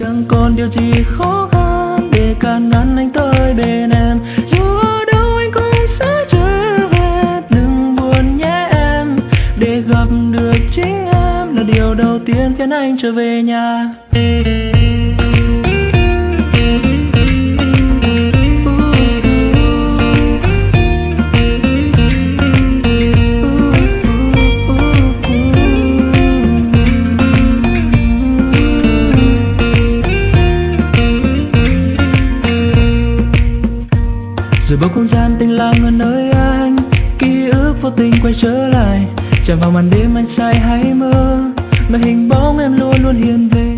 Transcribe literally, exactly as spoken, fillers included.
Chẳng còn điều gì khó khăn để can ngăn anh tới bên em. Dù ở đâu anh cũng sẽ trở về. Đừng buồn nhé em, để gặp được chính em là điều đầu tiên khiến anh trở về nhà. Rồi bao không gian tình lặng ở nơi anh, ký ức vô tình quay trở lại. Chạm vào màn đêm anh say hay mơ, mà hình bóng em luôn luôn hiện về.